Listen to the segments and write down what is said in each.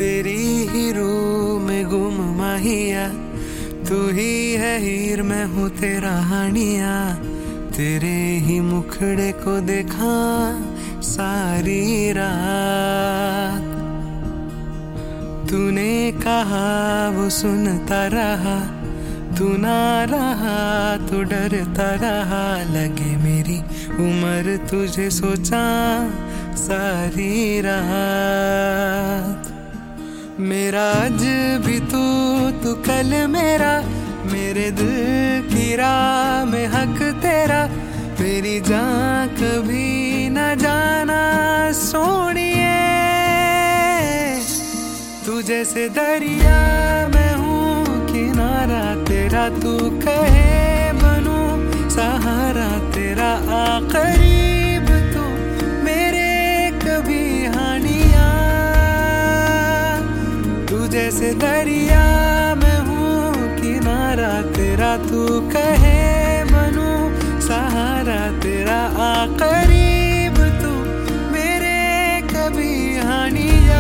तेरी ही रूह में गुम माहिया, तू ही है हीर मैं हूँ तेरा हानिया। तेरे ही मुखड़े को देखा सारी रात, तूने कहा वो सुनता रहा, तू ना रहा तो डरता रहा। लगे मेरी उम्र तुझे सोचा सारी रात। मेरा आज भी तू कल मेरा, मेरे दिल की राह में हक तेरा। मेरी जान कभी न जाना सोनिए, तू जैसे दरिया मैं हूँ किनारा तेरा। तू कहे बनूं सहारा तेरा, आ करीब तू मेरे कभी हानिया। तू जैसे दरिया मैं हूँ किनारा तेरा। तू कहे बनूं सहारा तेरा, आ करीब तू मेरे कभी हानिया।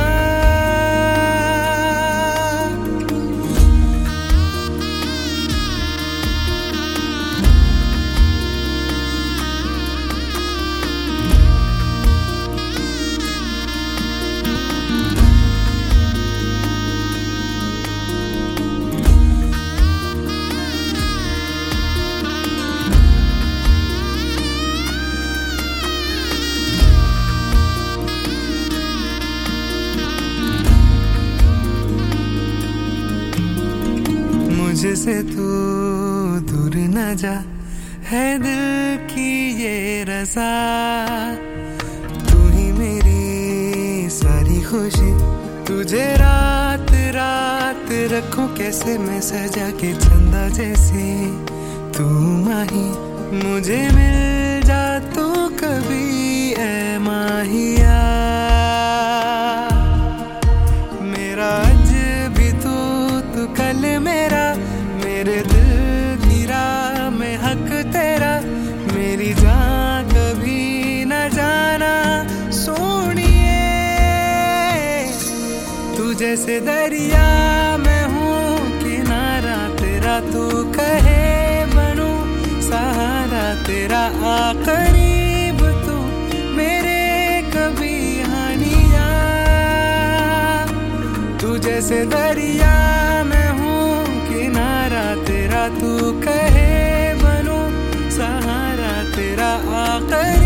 मुझसे तू दूर न जा, है दिल की ये रज़ा। तू ही मेरी सारी खुशी, तुझे रात रात रखूं कैसे मैं सजा के चंदा जैसे। तू माही मुझे मिल जा तू कभी ऐ माहिया। मेरा आज भी तू कल मेरा, मेरे दिल की राह में हक तेरा। मेरी जान कभी न जाना सोनिए, तू जैसे दरिया मैं हूँ किनारा तेरा। तू कहे बनूं सहारा तेरा, आ करीब तू मेरे कभी हानिया। तू जैसे दरिया मैं हूँ किनारा तेरा। तू कहे बनूं सहारा तेरा, आ करीब